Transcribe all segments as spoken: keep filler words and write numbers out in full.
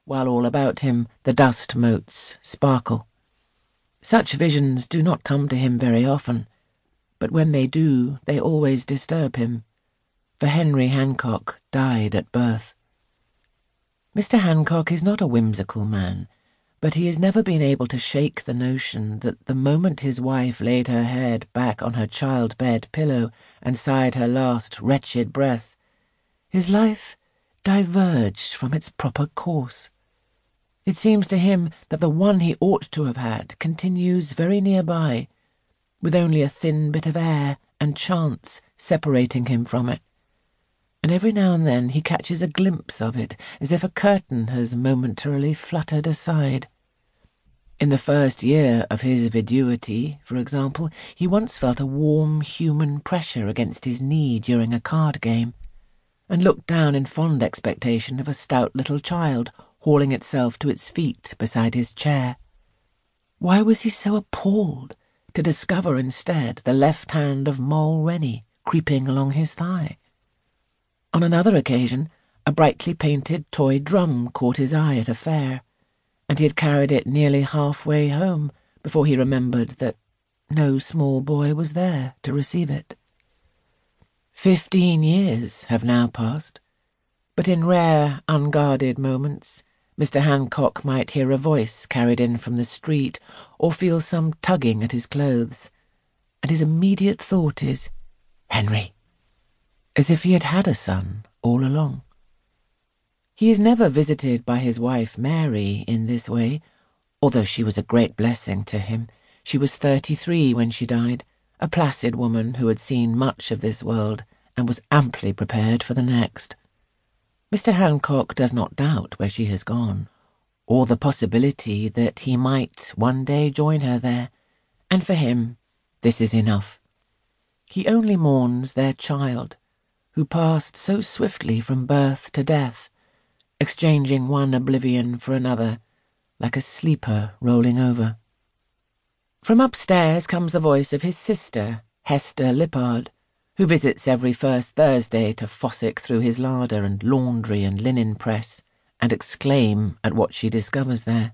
while all about him the dust motes sparkle. Such visions do not come to him very often, but when they do, they always disturb him, for Henry Hancock died at birth. Mister Hancock is not a whimsical man, but he has never been able to shake the notion that the moment his wife laid her head back on her child-bed pillow and sighed her last wretched breath, his life diverged from its proper course. It seems to him that the one he ought to have had continues very nearby, with only a thin bit of air and chance separating him from it. And every now and then he catches a glimpse of it, as if a curtain has momentarily fluttered aside. In the first year of his viduity, for example, he once felt a warm human pressure against his knee during a card game, and looked down in fond expectation of a stout little child hauling itself to its feet beside his chair. Why was he so appalled to discover instead the left hand of Moll Rennie creeping along his thigh? On another occasion, a brightly painted toy drum caught his eye at a fair, and he had carried it nearly halfway home before he remembered that no small boy was there to receive it. Fifteen years have now passed, but in rare, unguarded moments, Mister Hancock might hear a voice carried in from the street or feel some tugging at his clothes, and his immediate thought is, "Henry," as if he had had a son all along. He is never visited by his wife Mary in this way, although she was a great blessing to him. She was thirty-three when she died, a placid woman who had seen much of this world and was amply prepared for the next. Mister Hancock does not doubt where she has gone, or the possibility that he might one day join her there, and for him this is enough. He only mourns their child, who passed so swiftly from birth to death, exchanging one oblivion for another, like a sleeper rolling over. From upstairs comes the voice of his sister, Hester Lippard, who visits every first Thursday to fossick through his larder and laundry and linen press, and exclaim at what she discovers there.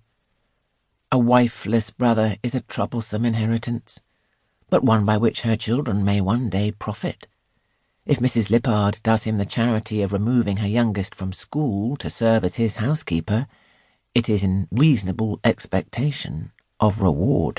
A wifeless brother is a troublesome inheritance, but one by which her children may one day profit. If Missus Lippard does him the charity of removing her youngest from school to serve as his housekeeper, it is in reasonable expectation of reward.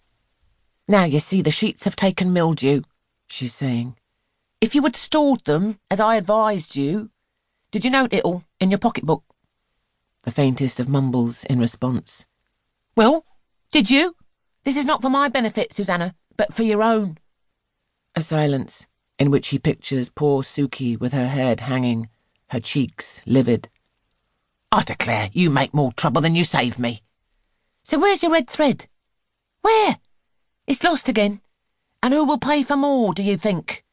"Now you see the sheets have taken mildew," she's saying. "If you had stored them, as I advised you, did you note it all in your pocketbook?" The faintest of mumbles in response. "Well, did you? This is not for my benefit, Susanna, but for your own." A silence, in which he pictures poor Sukey with her head hanging, her cheeks livid. "I declare you make more trouble than you saved me. So where's your red thread? Where? It's lost again. And who will pay for more, do you think?"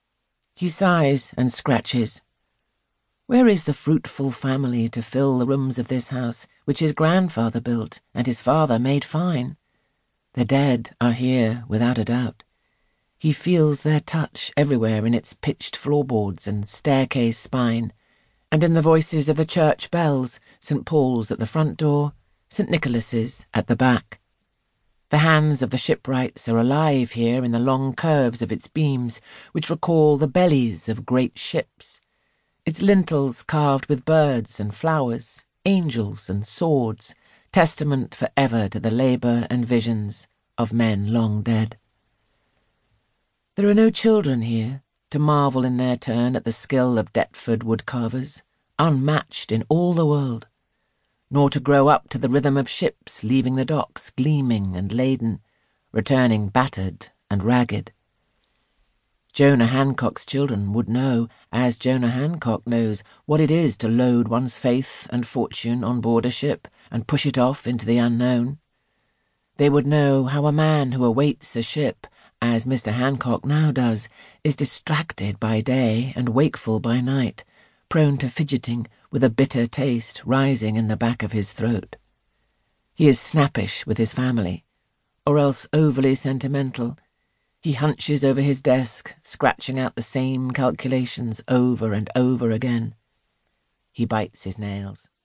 He sighs and scratches. Where is the fruitful family to fill the rooms of this house, which his grandfather built and his father made fine? The dead are here, without a doubt. He feels their touch everywhere in its pitched floorboards and staircase spine, and in the voices of the church bells, Saint Paul's at the front door, Saint Nicholas's at the back. The hands of the shipwrights are alive here in the long curves of its beams, which recall the bellies of great ships, its lintels carved with birds and flowers, angels and swords, testament for ever to the labour and visions of men long dead. There are no children here to marvel in their turn at the skill of Deptford woodcarvers, unmatched in all the world, nor to grow up to the rhythm of ships leaving the docks gleaming and laden, returning battered and ragged. Jonah Hancock's children would know, as Jonah Hancock knows, what it is to load one's faith and fortune on board a ship and push it off into the unknown. They would know how a man who awaits a ship, as Mister Hancock now does, is distracted by day and wakeful by night, prone to fidgeting, with a bitter taste rising in the back of his throat. He is snappish with his family, or else overly sentimental. He hunches over his desk, scratching out the same calculations over and over again. He bites his nails.